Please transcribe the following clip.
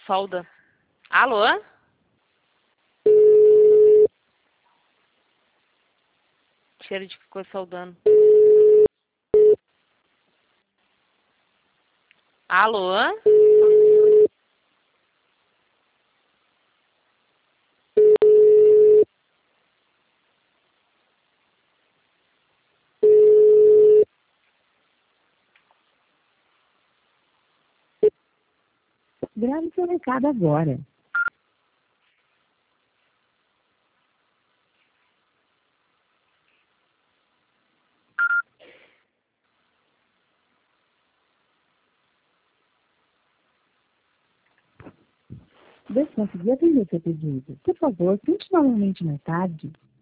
solda. Alô? Cheiro de que ficou soldando. Alô? Grave seu recado agora. Desconsegui atender seu pedido. Por favor, tente novamente mais tarde.